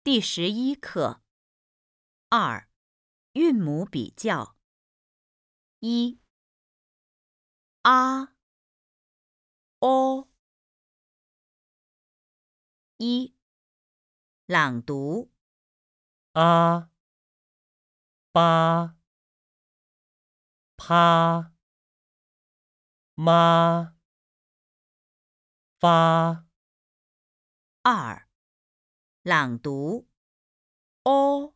第11课2韵母比较1啊哦1朗读啊巴啪妈发 2朗读哦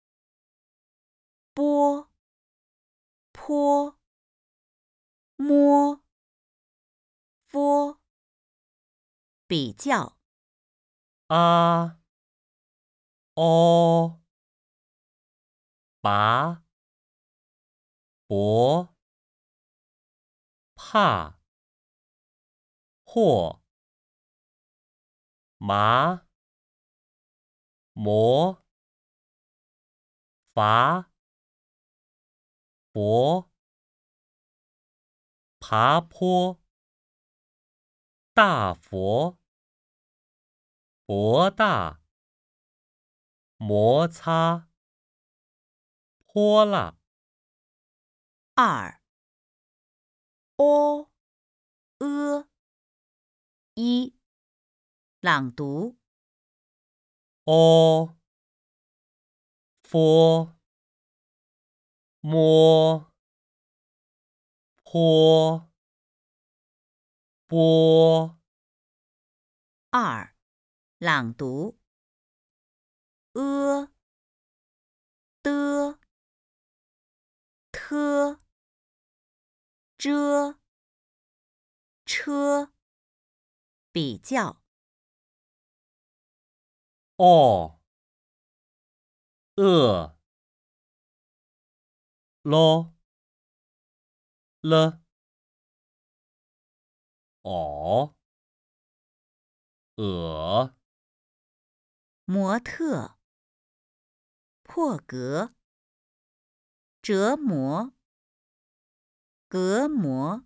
波坡摸佛比较啊哦拔博怕或麻磨伐博爬坡大佛博大摩擦泼辣 2哦1朗读哦佛摸坡波 2朗读的特遮车比较哦咯了哦模特破格折磨隔膜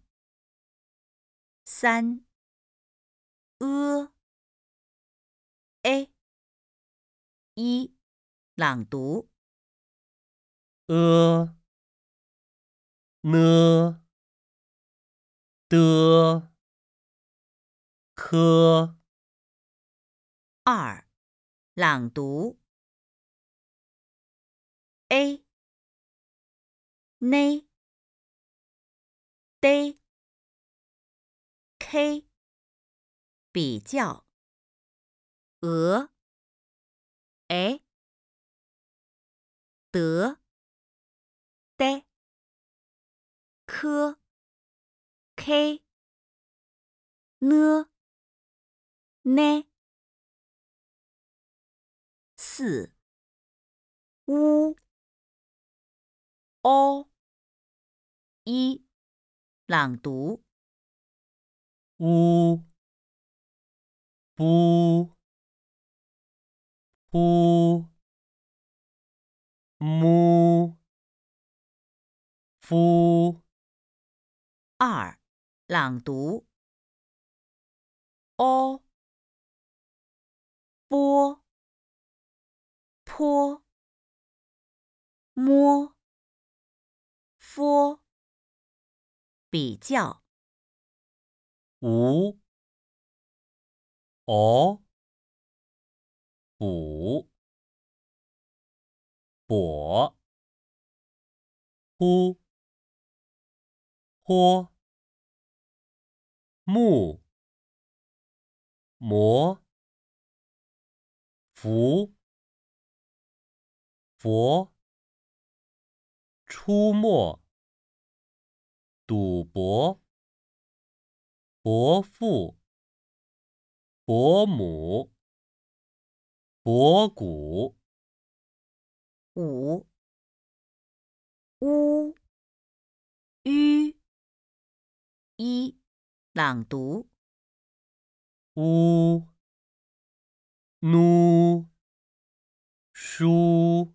31朗读呢的科 2朗读呢得 K 比较得的科 K 呢4乌哦朗读乌不扑木夫 2朗读哦波坡摸佛比较无哦补跛扑坡木磨伏佛出没赌博伯父伯母博古 5乌吁朗读乌nu书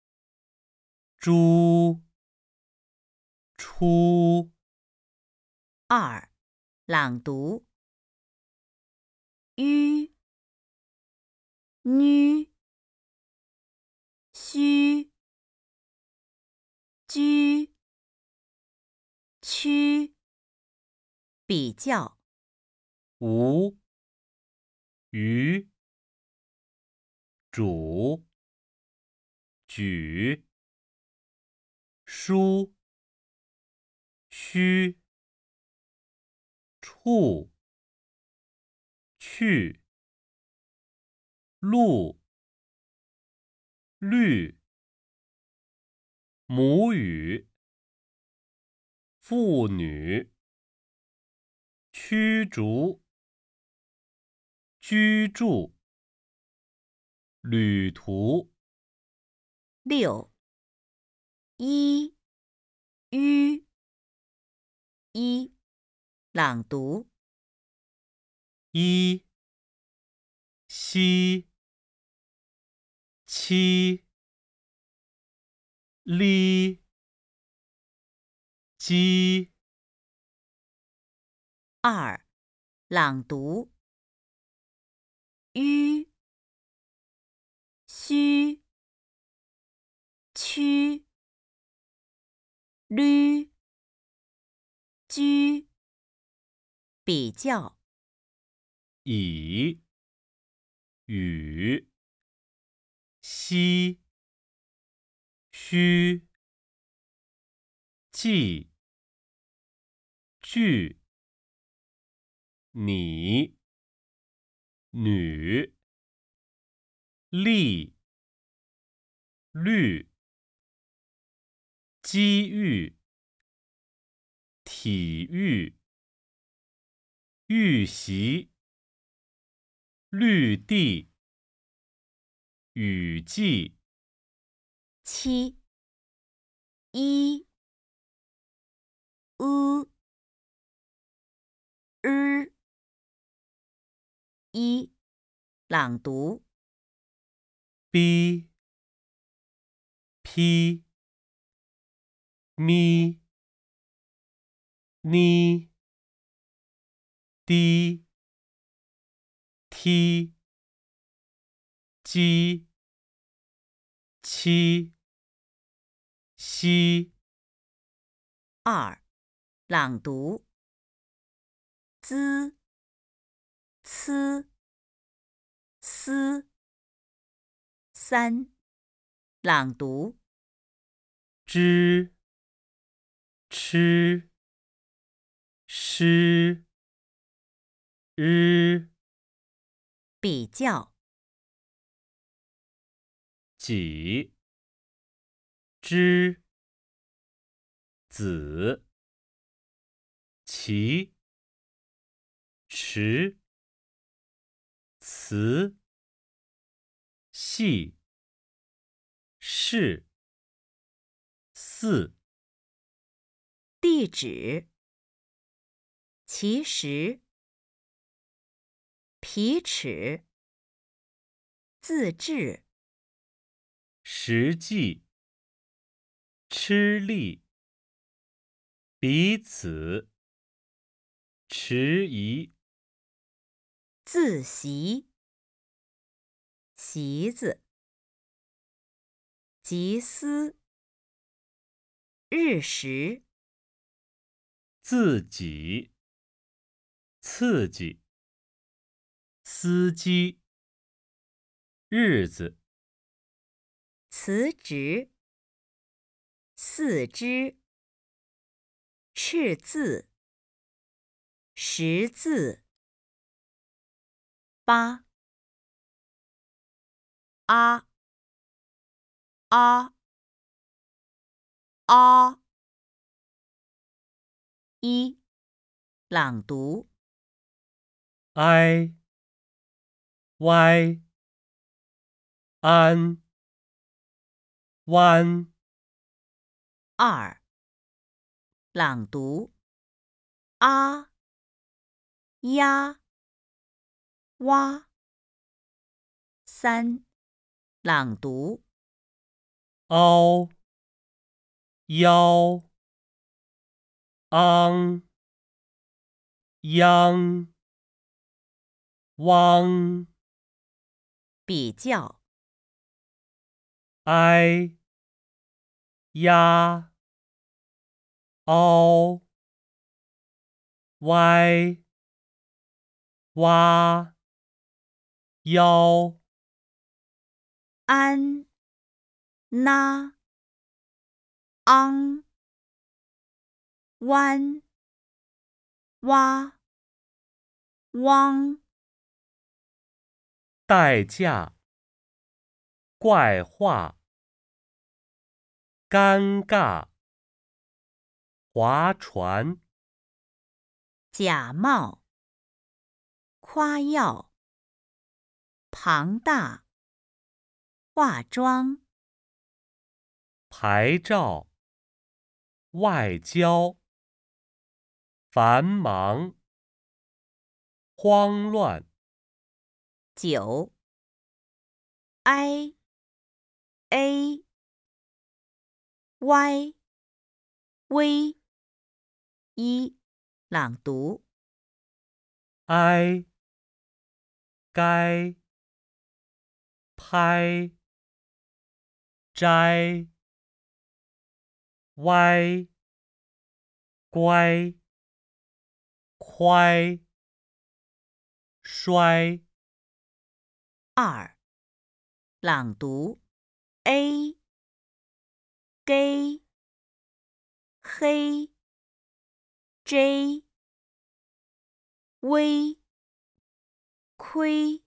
猪出 2朗读吁居，居，区，比较， 无，余，主，举，书，须，处，去，路，绿，母语，妇女，驱逐，居住，旅途。 六，一，吁，一，朗读， 一，西，七，哩，鸡。 二，朗读，吁，须，区，捋，居，比较， 以，与，西，须，记，句，你，女，力，律，机遇，体育，预习，绿地，雨季。 七，一，日，一，朗读， 逼，批，咪，妮，滴，踢，鸡，七，西。 二，朗读，滋，呲，丝。三，朗读， 知，吃，诗，日， 比较， 己，之，子，其，迟，辞，系，是，四。 地址，其实，皮尺，自制， 实际，吃力，彼此，迟疑。 自习，席子，集思，日食， 自己，刺激，司机，日子。 辞职，四肢，赤字，识字，八，啊，啊，啊，一，朗读， 哀，歪，安，弯。 二，朗读，啊，呀，哇。三，朗读， 凹，腰，昂，央，汪。 比较。 哀呀嗷歪哇腰安那昂弯哇汪代驾怪话尴尬划船假冒夸耀庞大化妆牌照外交繁忙慌乱 9 i a y v 1朗读哀该拍摘歪乖快摔 2朗读 a 给黑 j 微亏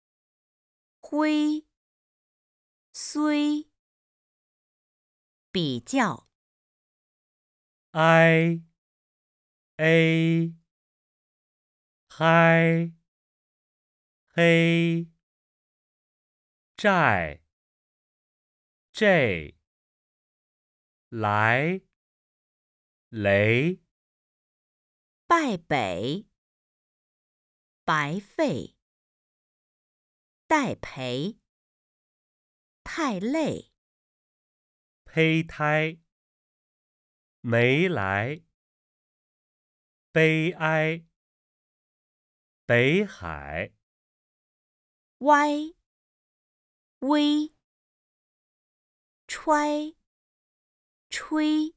灰虽比较 I A 嗨黑债 J 来雷败北白费代赔太累胚胎没来悲哀北海歪微揣吹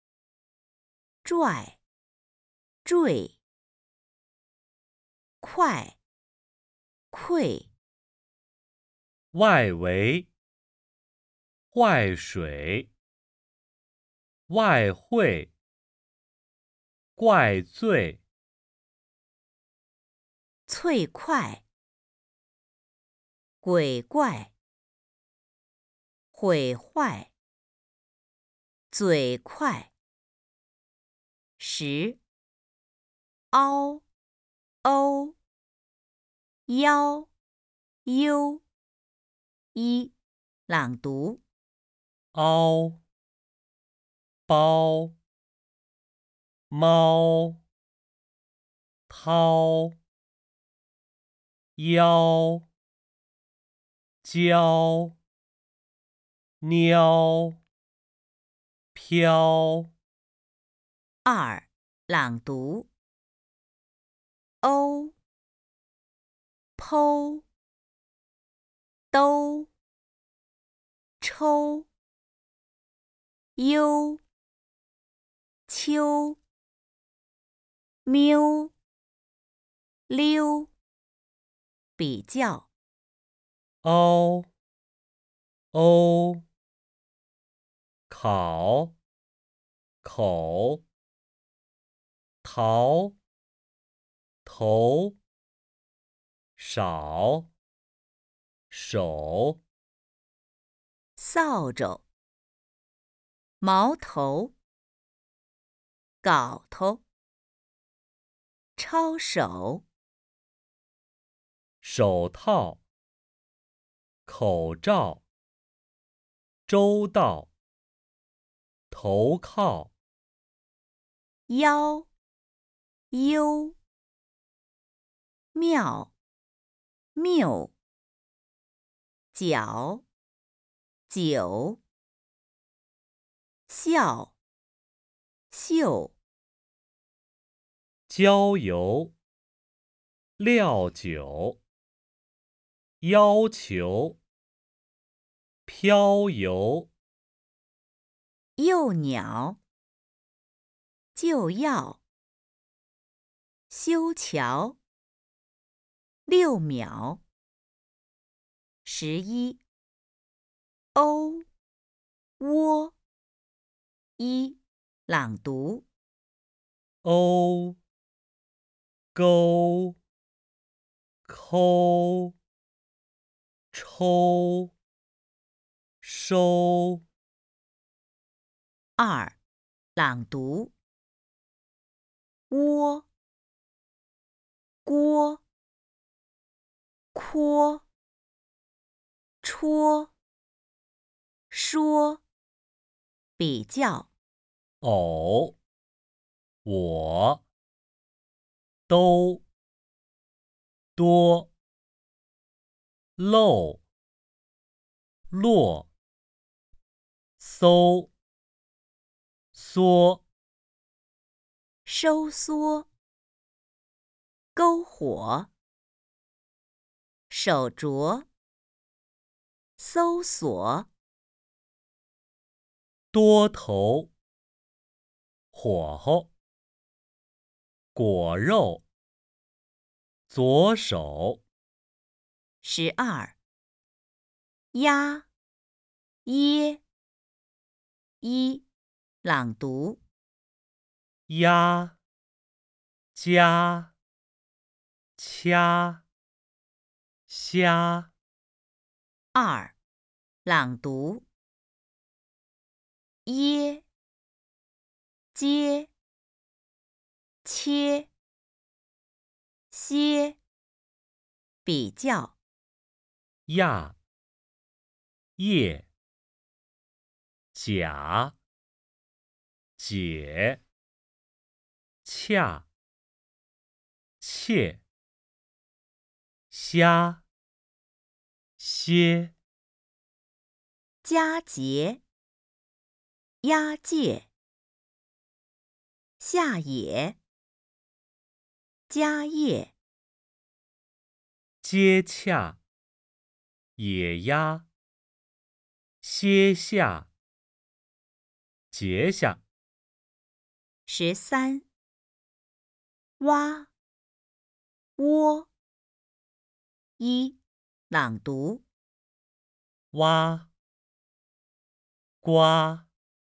拽坠快溃外围坏水外汇怪罪脆快鬼怪毁坏嘴快10凹欧腰优1朗读凹包猫掏腰娇喵飘 2朗读欧剖兜抽优秋喵溜比较凹欧考口桃头少手扫帚毛头镐头抄手手套口罩周到投靠腰优妙谬脚酒笑秀郊游料酒要求漂游， 幼鸟，就要，修桥，6秒，11，欧，窝，朗读， 欧，沟，抠，抽，收。 2，朗读，窝，锅，阔，戳，说，比较， 偶，我，都，多，漏，落，搜，缩， 收缩，篝火，手镯，搜索， 多头，火候，果肉，左手， 12，鸭，耶，朗读， 鸭，家，掐，虾。 2，朗读，耶，接，切，歇，比较， 亚，叶，甲，解，恰，切，虾，歇。 佳节，押解，下野，家业， 接洽，野鸭，歇下，结下。 13，蛙，窝，朗读， 挖，刮，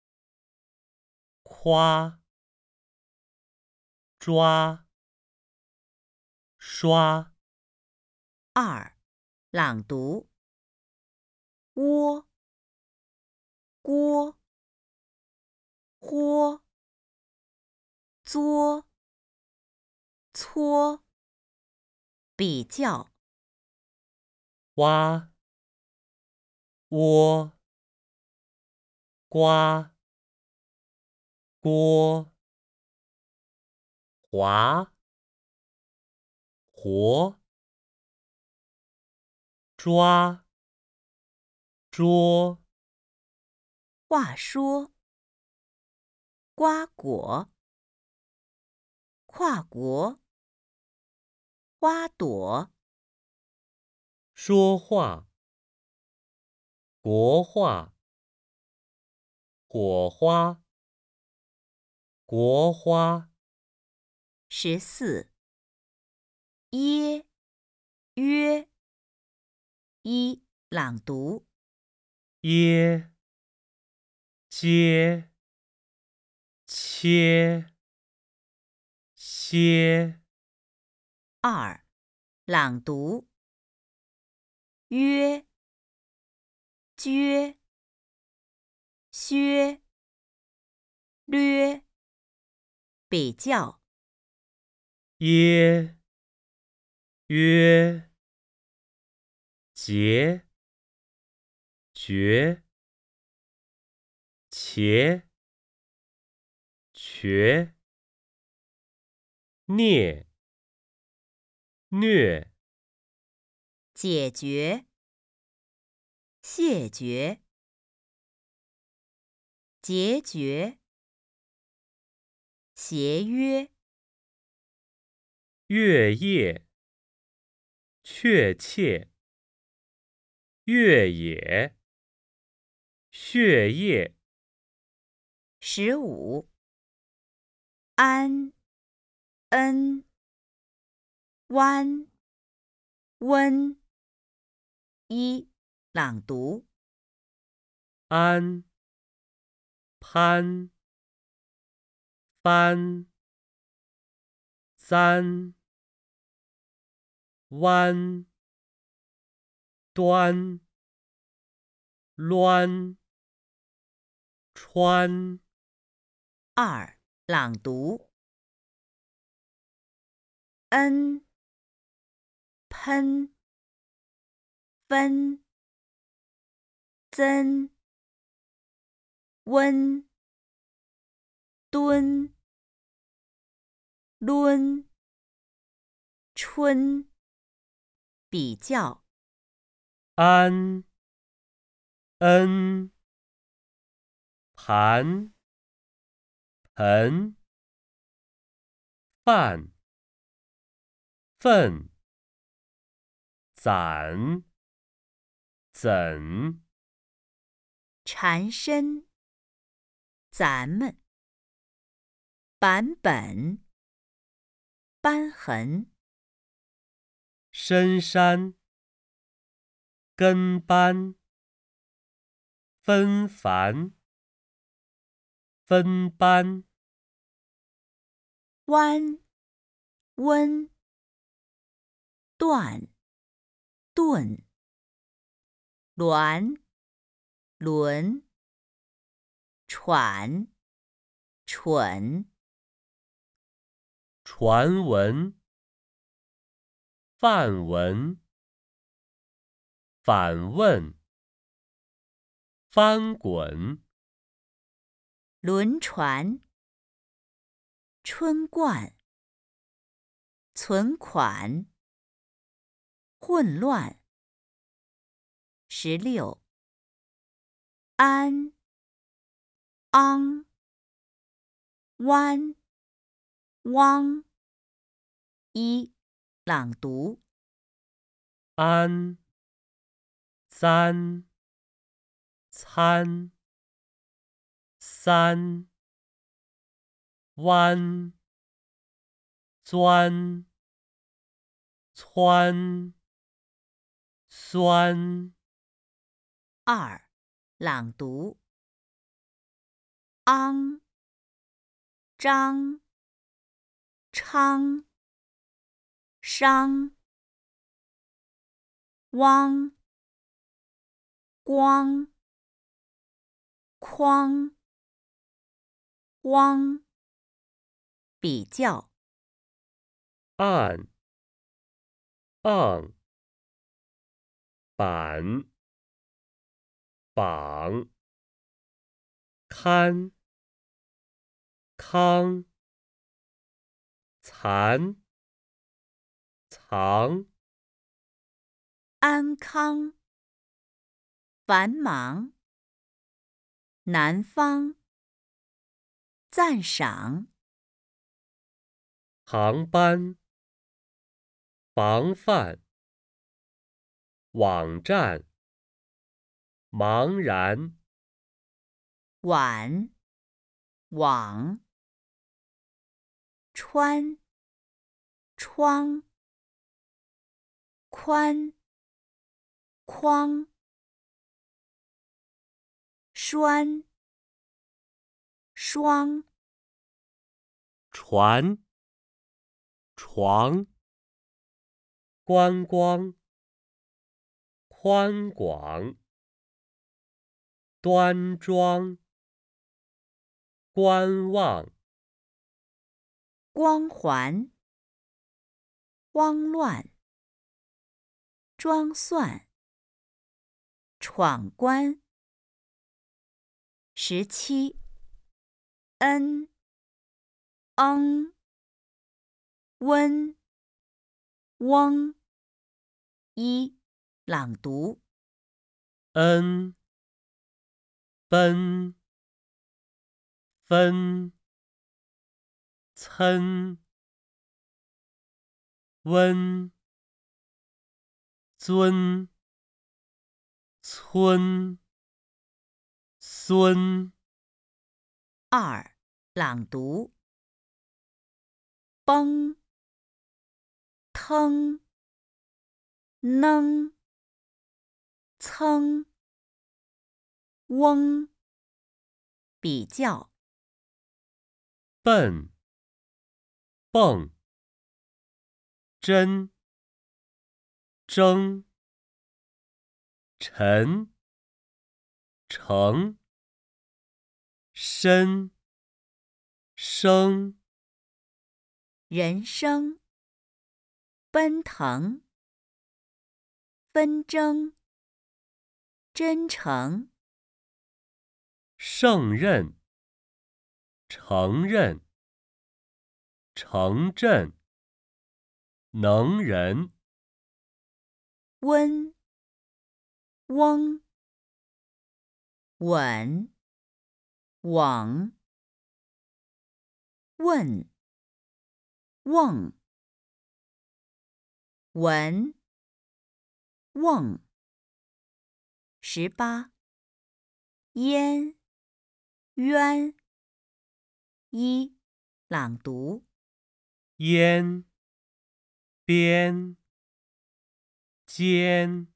夸，抓，刷。 2，朗读，窝，锅，豁，作，搓，比较， 挖，窝，刮，锅，划，活，抓，捉。 话说，瓜果，跨国，花朵， 说话，国画，火花，国花。 14，耶，约，朗读， 耶，接，切，歇。 2，朗读，约，撅，削，略，比较， 耶，约，结，绝，茄，瘸，啮，虐。 解决，谢绝，结决，协约， 月夜，确切，越野。 血液。 15. 安、恩、弯、温。1. 朗读。 安、攀、翻、簪、弯、端、栾、穿。 2. 朗读。恩、喷、分、增、温、敦、抡、春。比较。 安、恩、盘、盆、饭、粪、攒、怎。 缠身。咱们。版本。瘢痕。 深山、跟班、纷繁、分班。 弯、温、断、顿、峦、轮、喘、蠢。 传闻、范文、反问、翻滚。 轮船。春冠。存款。混乱。16. 安、昂、弯、汪。1. 朗读。 安、簪、参、三、弯、钻、窜、酸。 2. 朗读。昂、张、昌、商。汪、光、框、汪。比较。 岸、昂、板、绑、堪、康、残、藏。 安康。繁忙。南方。赞赏。 航班、防范、网站、茫然。 晚、网。穿、窗。宽、框。栓、双。 船、床。观光、宽广。端庄、观望。 光环。慌乱。装蒜。闯关。17. 恩、嗯、温、翁。1. 朗读。 恩、奔、分、参、温、尊、村。 孙， 二，朗读。崩，腾，能，蹭，翁，比较。 笨，蹦，真，争，沉，成，深，生， 人生，奔腾，纷争，真诚， 胜任，承认，城镇，能人， 温，翁，稳，网，问，瓮，文，瓮。18，烟，渊。一，朗读。 烟，边，间，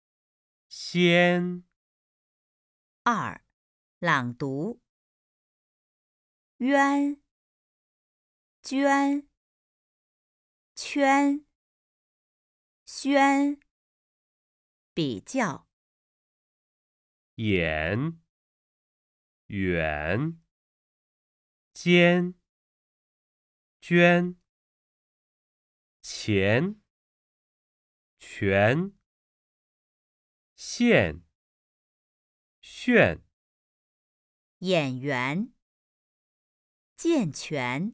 先， 二，朗读。渊，捐，圈，宣，比较。 眼，远，尖，捐，钱，全，线，炫， 演员，健全，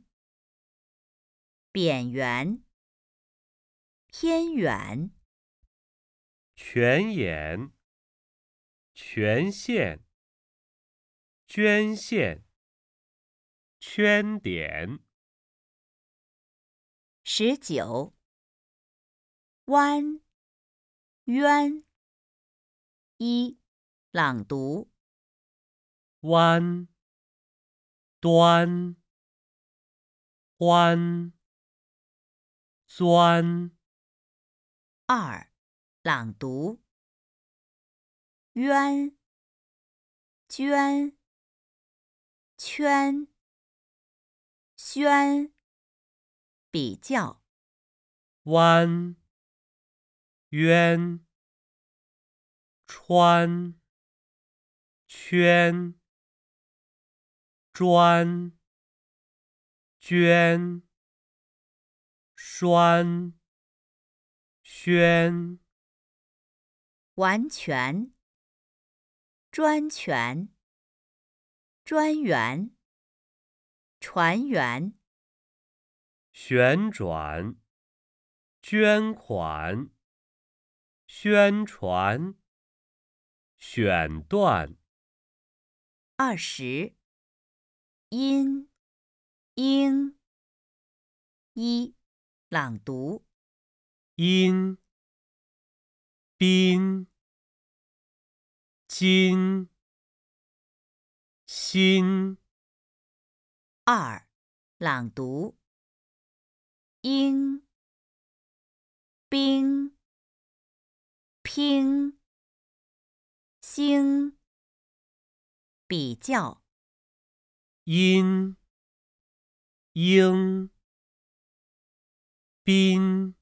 扁圆，偏远， 泉眼，权限，捐献，圈点。 19，弯，渊。一，朗读。 弯，端，欢，钻， 二，朗读。渊，捐，圈，宣，比较。 弯，渊，穿，圈，砖，捐，栓，宣， 完全，专权，专员，船员， 旋转，捐款，宣传，选段。 20，音，应。一，朗读。 阴，宾，金，心， 二，朗读。应，兵，拼，兴，比较。 阴，应，宾，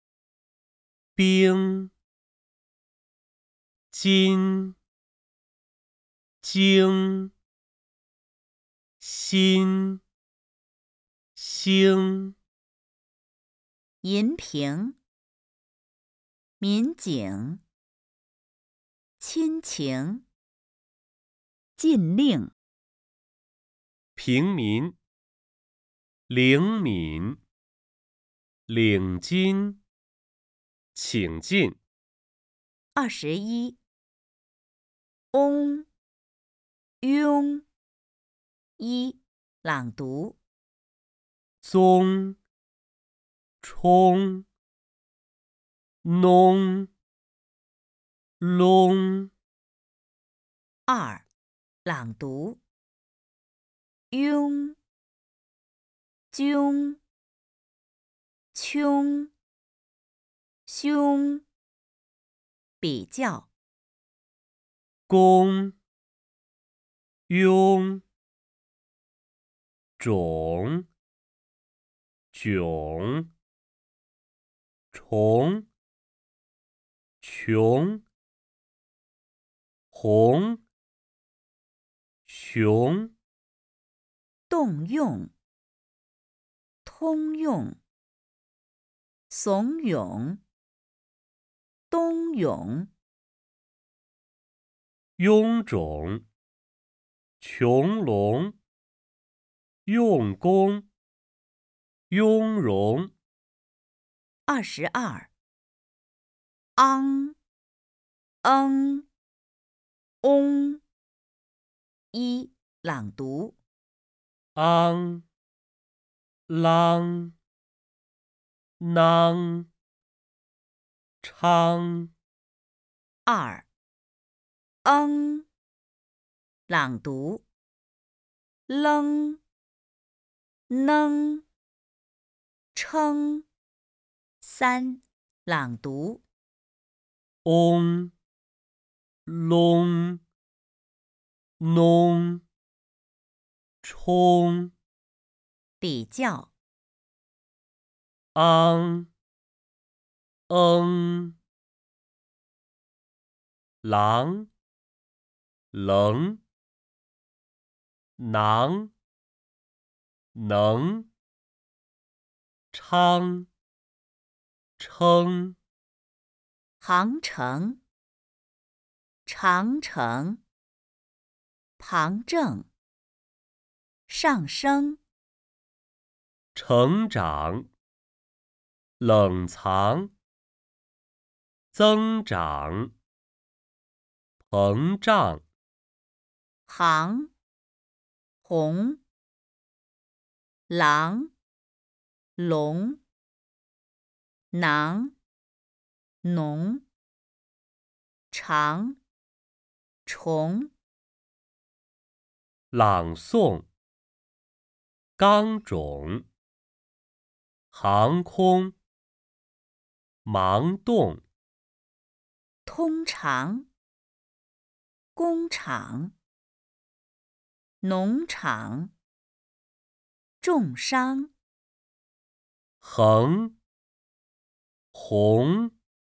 兵，金，经，心，兴， 银屏，民警，亲情，禁令， 平民，灵敏，领巾，请进。 21，翁，庸。一，朗读。 宗，冲，弄，窿。 二， 朗读。庸、扃、穷、凶。比较。 公、庸、种、迥、重、穷、红、熊。 动用。通用。怂恿。冬泳。 臃肿、穷隆、用功、雍容。 22。昂、嗯、嗡。朗读。 昂、啷、囔、昌。 2. 朗读。愣、能、称。3. 朗读。 嗡、隆、农、冲。 比较。 昂、郎、棱、囊、能、昌、称。 航程。长城。旁证。上升。 成长、冷藏、增长、膨胀。 行。红。狼。龙。囊。农。长。虫。 朗诵、钢种、航空、盲动。 通常。工厂。农场。重伤。 横、红、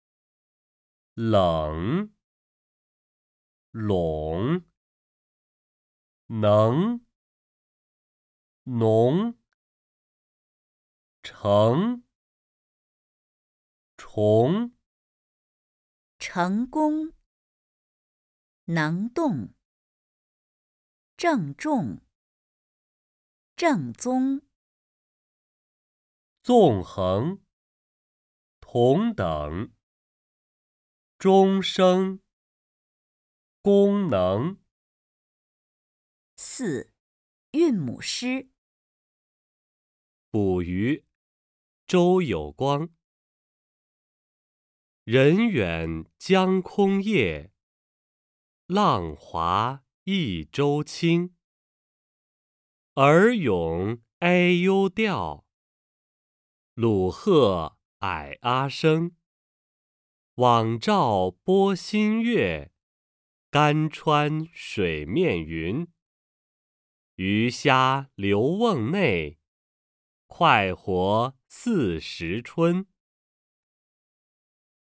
冷、拢、能、农、成、虫。 成功。能动。郑重。正宗。 纵横、同等、终生、功能。 4. 韵母诗。 捕鱼，周有光。人远江空夜，浪滑一舟轻。尔咏哀幽调，鲁贺矮阿声。网照波心月，干穿水面云。鱼虾留瓮内，快活似时春。